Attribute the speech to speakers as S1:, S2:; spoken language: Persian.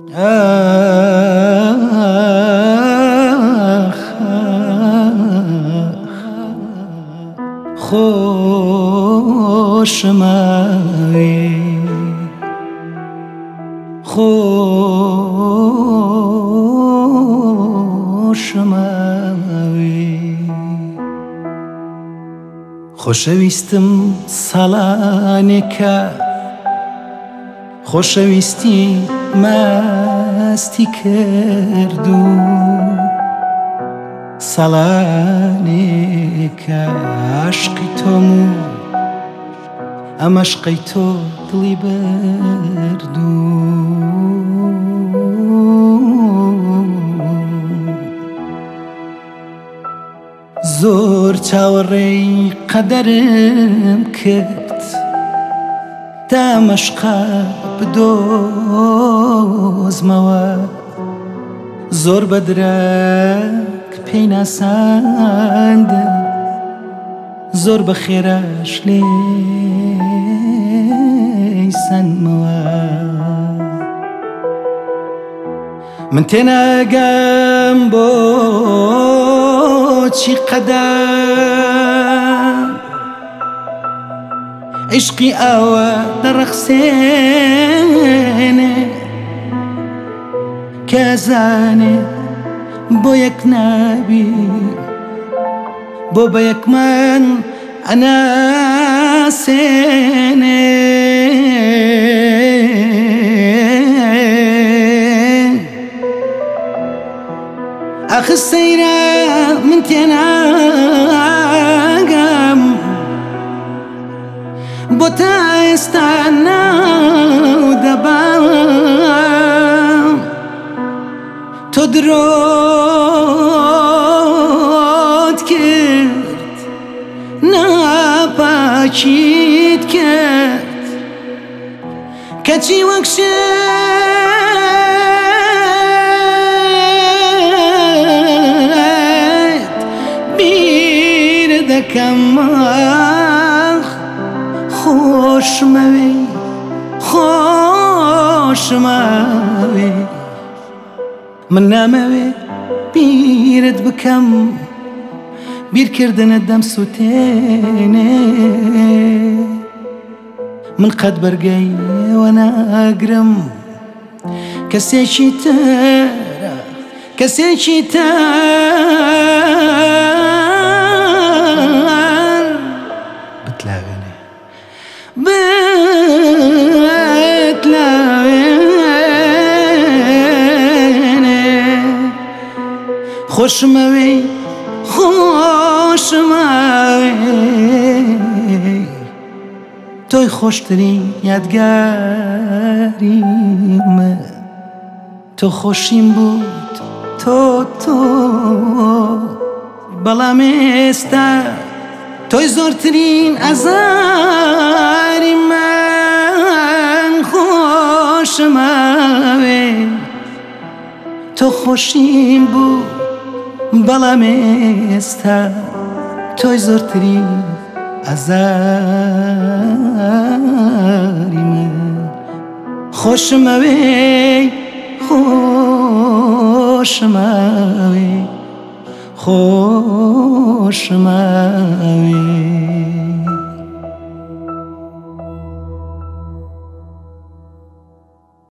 S1: خوشموی خۆشەویستم ساڵانێکە خۆشەویستی ماستی کردو ساڵانێکە عاشقی تۆم و ئەم عەشقەی تۆ دڵی بردو زۆر چاوەڕێی قەدەرم کرد دام عەشقا بدۆزمەوە زۆر بەدرەک پێی ناساندم زۆر بە خێرەش لێی سەنمەوە من تێناگەم بۆچی قەدەر عشقی ئەوە دەڕەخسێنێ کە زانێ بۆ یەک نابی بۆ بە یەکمان ئەناسێنێ ئەخ سەیرە من تێناگەم بۆ تا ئێستا ناو دەبام تۆ درۆت کرد ناپاکیت کرد کەچی وەک خوشموی خوشموی من نامەوێ بیرت بکەم بیرکردنت دەم سوتێنێ من قەت بەرگەیەوە ناگرم کەسێکی ترە کەسێکی تر بتلاوێنێ خوشمەوی خوشمەوی تۆی خۆشترین یادگاریمە تۆ خۆشیم بود تۆ بەڵام ئێستا تۆی زۆرترین ئەزاری من خۆشمەوێ تۆ خۆشیم بوو بەڵام ئێستا تۆی زۆرترین ئەزاری من خۆشمەوێ خوشموی خوشموی